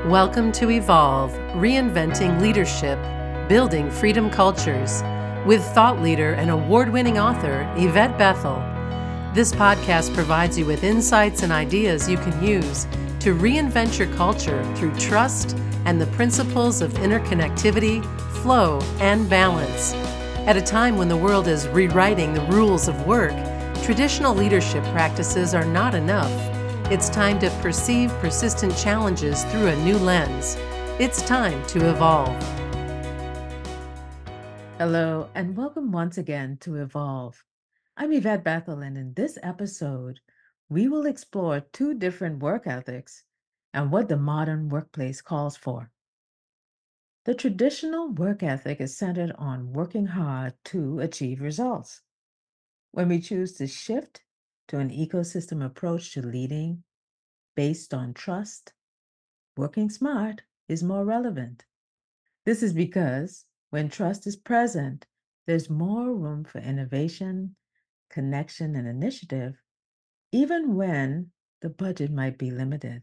Welcome to Evolve, Reinventing Leadership, Building Freedom Cultures, with thought leader and award-winning author Yvette Bethel. This podcast provides you with insights and ideas you can use to reinvent your culture through trust and the principles of interconnectivity, flow, and balance. At a time when the world is rewriting the rules of work, traditional leadership practices are not enough. It's time to perceive persistent challenges through a new lens. It's time to evolve. Hello, and welcome once again to Evolve. I'm Yvette Bethel, and in this episode, we will explore two different work ethics and what the modern workplace calls for. The traditional work ethic is centered on working hard to achieve results. When we choose to shift to an ecosystem approach to leading based on trust, working smart is more relevant. This is because when trust is present, there's more room for innovation, connection, and initiative, even when the budget might be limited.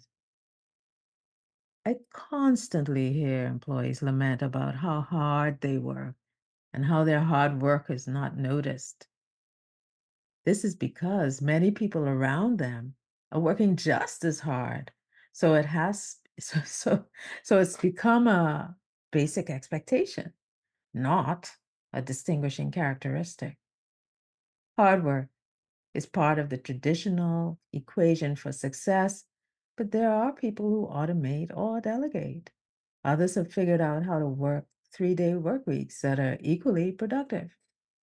I constantly hear employees lament about how hard they work and how their hard work is not noticed. This is because many people around them are working just as hard. So it has so it's become a basic expectation, not a distinguishing characteristic. Hard work is part of the traditional equation for success, but there are people who automate or delegate. Others have figured out how to work 3-day work weeks that are equally productive.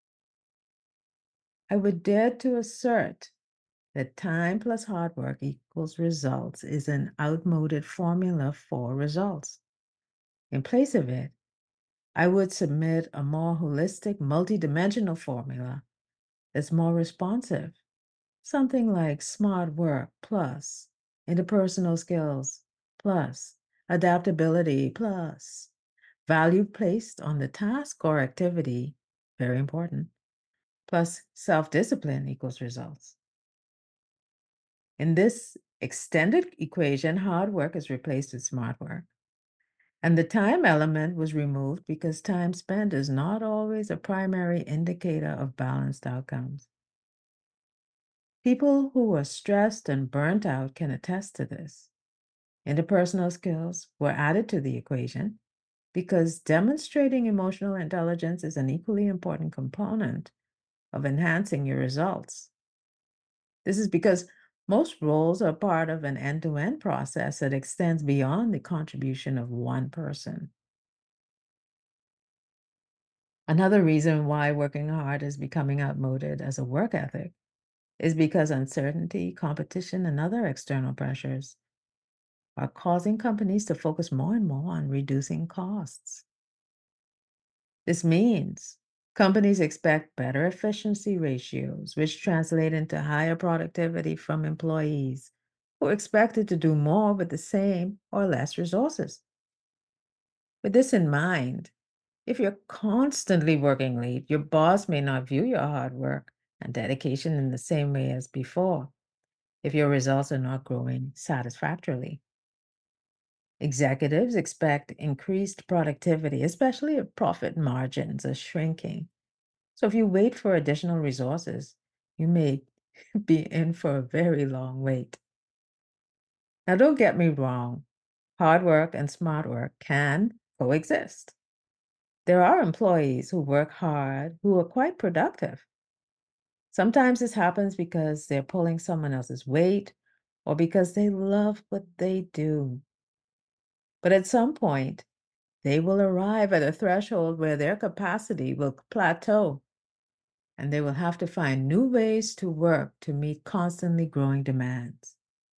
I would dare to assert that time plus hard work equals results is an outmoded formula for results. In place of it, I would submit a more holistic, multidimensional formula that's more responsive. Something like smart work plus interpersonal skills plus adaptability plus value placed on the task or activity, very important, plus self discipline equals results. In this extended equation, hard work is replaced with smart work. And the time element was removed because time spent is not always a primary indicator of balanced outcomes. People who are stressed and burnt out can attest to this. Interpersonal skills were added to the equation because demonstrating emotional intelligence is an equally important component of enhancing your results. This is because most roles are part of an end to end process that extends beyond the contribution of one person. Another reason why working hard is becoming outmoded as a work ethic is because uncertainty, competition, and other external pressures are causing companies to focus more and more on reducing costs. This means companies expect better efficiency ratios, which translate into higher productivity from employees who are expected to do more with the same or less resources. With this in mind, if you're constantly working late, your boss may not view your hard work and dedication in the same way as before if your results are not growing satisfactorily. Executives expect increased productivity, especially if profit margins are shrinking. So if you wait for additional resources, you may be in for a very long wait. Now, don't get me wrong, hard work and smart work can coexist. There are employees who work hard who are quite productive. Sometimes this happens because they're pulling someone else's weight or because they love what they do. But at some point, they will arrive at a threshold where their capacity will plateau and they will have to find new ways to work to meet constantly growing demands.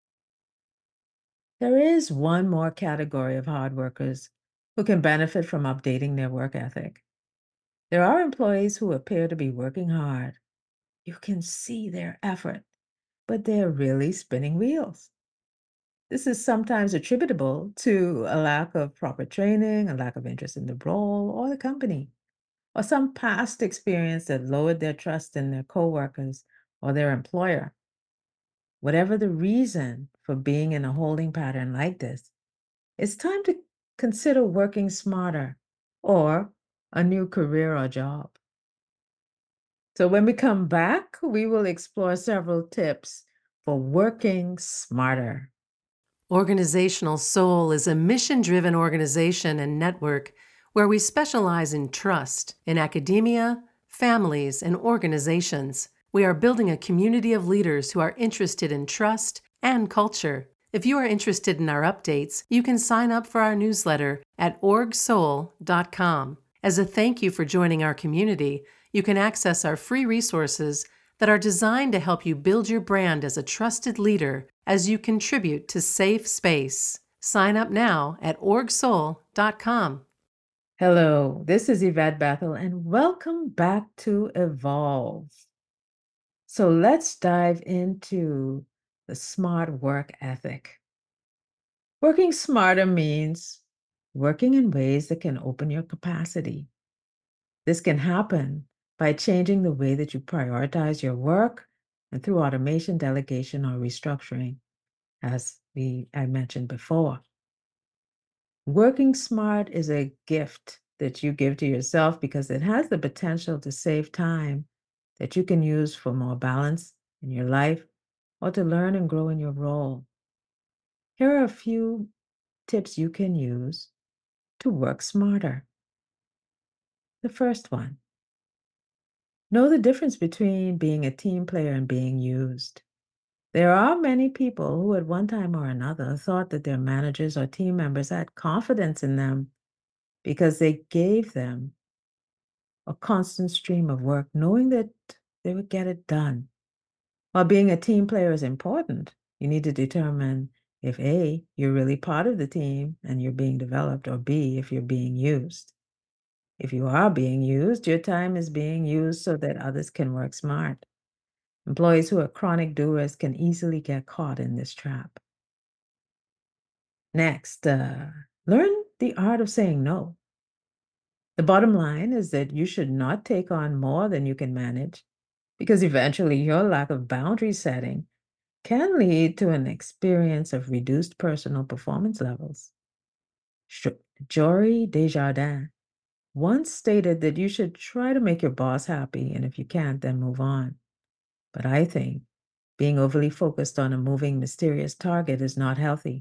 There is one more category of hard workers who can benefit from updating their work ethic. There are employees who appear to be working hard. You can see their effort, but they're really spinning wheels. This is sometimes attributable to a lack of proper training, a lack of interest in the role or the company, or some past experience that lowered their trust in their coworkers or their employer. Whatever the reason for being in a holding pattern like this, it's time to consider working smarter or a new career or job. So, when we come back, we will explore several tips for working smarter. Organizational Soul is a mission driven organization and network where we specialize in trust in academia, families, and organizations. We are building a community of leaders who are interested in trust and culture. If you are interested in our updates, you can sign up for our newsletter at orgsoul.com. As a thank you for joining our community, you can access our free resources that are designed to help you build your brand as a trusted leader as you contribute to safe space. Sign up now at orgsoul.com. Hello, this is Yvette Bethel, and welcome back to Evolve. So let's dive into the smart work ethic. Working smarter means working in ways that can open your capacity. This can happen by changing the way that you prioritize your work and through automation, delegation, or restructuring, as I mentioned before. Working smart is a gift that you give to yourself because it has the potential to save time that you can use for more balance in your life or to learn and grow in your role. Here are a few tips you can use to work smarter. The first one, know the difference between being a team player and being used. There are many people who, at one time or another, thought that their managers or team members had confidence in them because they gave them a constant stream of work, knowing that they would get it done. While being a team player is important, you need to determine if A, you're really part of the team and you're being developed, or B, if you're being used. If you are being used, your time is being used so that others can work smart. Employees who are chronic doers can easily get caught in this trap. Next, learn the art of saying no. The bottom line is that you should not take on more than you can manage, because eventually your lack of boundary setting can lead to an experience of reduced personal performance levels. Jory Desjardins once stated that you should try to make your boss happy, and if you can't, then move on. But I think being overly focused on a moving, mysterious target is not healthy.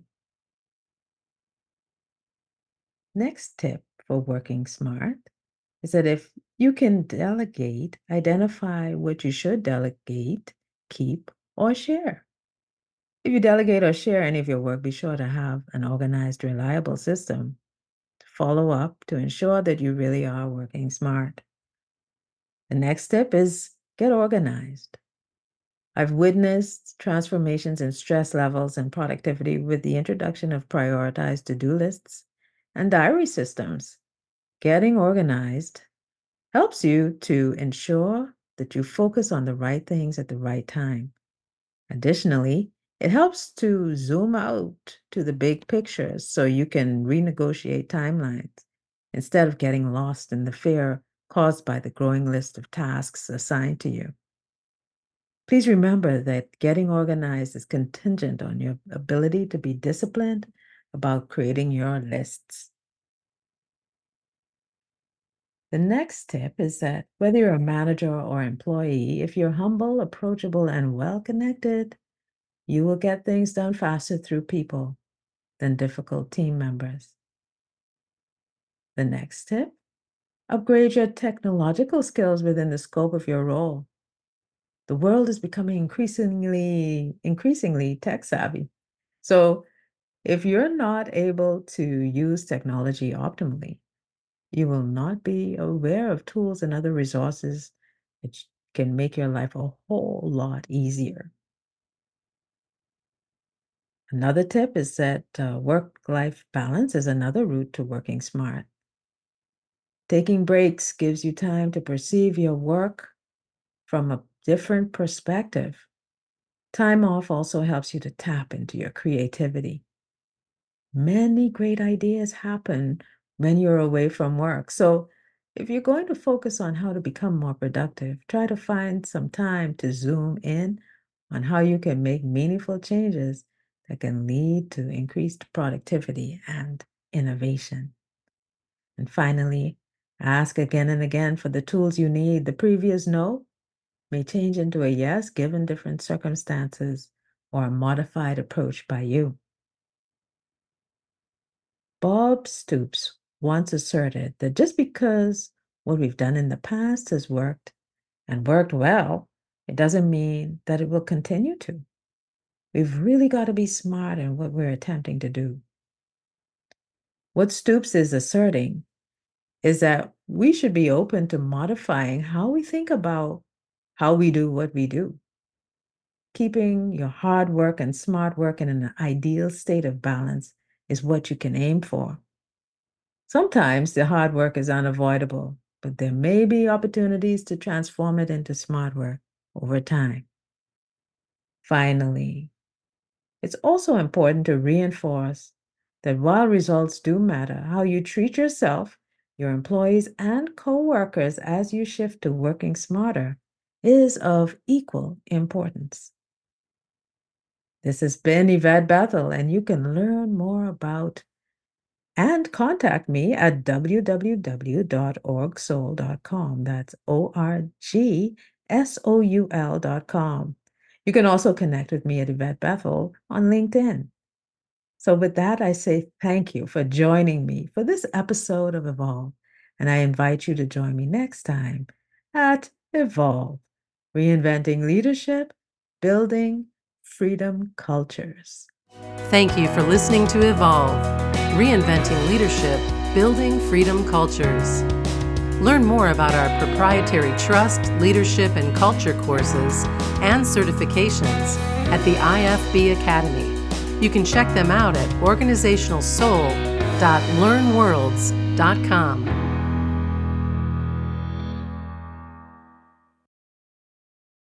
Next tip for working smart is that if you can delegate, identify what you should delegate, keep, or share. If you delegate or share any of your work, be sure to have an organized, reliable system to follow up to ensure that you really are working smart. The next step is get organized. I've witnessed transformations in stress levels and productivity with the introduction of prioritized to-do lists and diary systems. Getting organized helps you to ensure that you focus on the right things at the right time. Additionally, it helps to zoom out to the big picture so you can renegotiate timelines instead of getting lost in the fear caused by the growing list of tasks assigned to you. Please remember that getting organized is contingent on your ability to be disciplined about creating your lists. The next tip is that whether you're a manager or employee, if you're humble, approachable, and well connected, you will get things done faster through people than difficult team members. The next tip, upgrade your technological skills within the scope of your role. The world is becoming increasingly tech savvy. So if you're not able to use technology optimally, you will not be aware of tools and other resources that can make your life a whole lot easier. Another tip is that work-life balance is another route to working smart. Taking breaks gives you time to perceive your work from a different perspective. Time off also helps you to tap into your creativity. Many great ideas happen when you're away from work. So if you're going to focus on how to become more productive, try to find some time to zoom in on how you can make meaningful changes that can lead to increased productivity and innovation. And finally, ask again and again for the tools you need. The previous no may change into a yes given different circumstances or a modified approach by you. Bob Stoops once asserted that just because what we've done in the past has worked and worked well, it doesn't mean that it will continue to. We've really got to be smart in what we're attempting to do. What Stoops is asserting is that we should be open to modifying how we think about how we do what we do. Keeping your hard work and smart work in an ideal state of balance is what you can aim for. Sometimes the hard work is unavoidable, but there may be opportunities to transform it into smart work over time. Finally, it's also important to reinforce that while results do matter, how you treat yourself, your employees, and coworkers as you shift to working smarter is of equal importance. This has been Yvette Bethel, and you can learn more about and contact me at www.orgsoul.com. That's ORGSOUL.com. You can also connect with me at Yvette Bethel on LinkedIn. So with that, I say thank you for joining me for this episode of Evolve, and I invite you to join me next time at Evolve, Reinventing Leadership, Building Freedom Cultures. Thank you for listening to Evolve, Reinventing Leadership, Building Freedom Cultures. Learn more about our proprietary trust, leadership, and culture courses and certifications at the IFB Academy. You can check them out at organizationalsoul.learnworlds.com.